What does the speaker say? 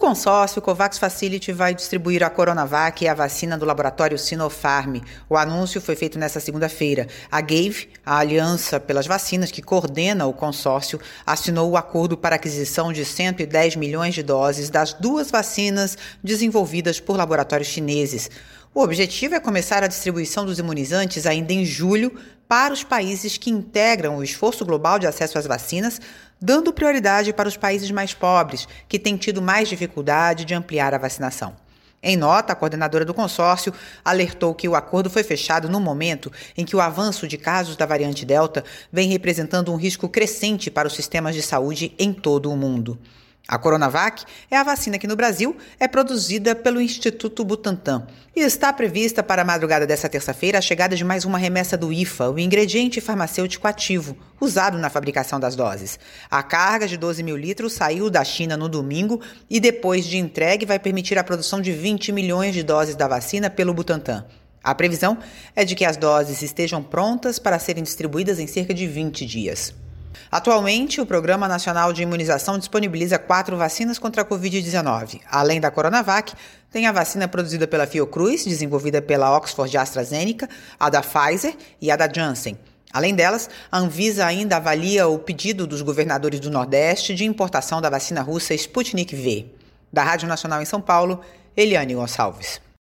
O consórcio COVAX Facility vai distribuir a Coronavac e a vacina do laboratório Sinopharm. O anúncio foi feito nesta segunda-feira. A Gave, a aliança pelas vacinas que coordena o consórcio, assinou o acordo para aquisição de 110 milhões de doses das duas vacinas desenvolvidas por laboratórios chineses. O objetivo é começar a distribuição dos imunizantes ainda em julho para os países que integram o esforço global de acesso às vacinas, dando prioridade para os países mais pobres, que têm tido mais dificuldade de ampliar a vacinação. Em nota, a coordenadora do consórcio alertou que o acordo foi fechado no momento em que o avanço de casos da variante Delta vem representando um risco crescente para os sistemas de saúde em todo o mundo. A Coronavac é a vacina que no Brasil é produzida pelo Instituto Butantan e está prevista para a madrugada desta terça-feira a chegada de mais uma remessa do IFA, o ingrediente farmacêutico ativo usado na fabricação das doses. A carga de 12 mil litros saiu da China no domingo e depois de entregue vai permitir a produção de 20 milhões de doses da vacina pelo Butantan. A previsão é de que as doses estejam prontas para serem distribuídas em cerca de 20 dias. Atualmente, o Programa Nacional de Imunização disponibiliza 4 vacinas contra a Covid-19. Além da Coronavac, tem a vacina produzida pela Fiocruz, desenvolvida pela Oxford AstraZeneca, a da Pfizer e a da Janssen. Além delas, a Anvisa ainda avalia o pedido dos governadores do Nordeste de importação da vacina russa Sputnik V. Da Rádio Nacional em São Paulo, Eliane Gonçalves.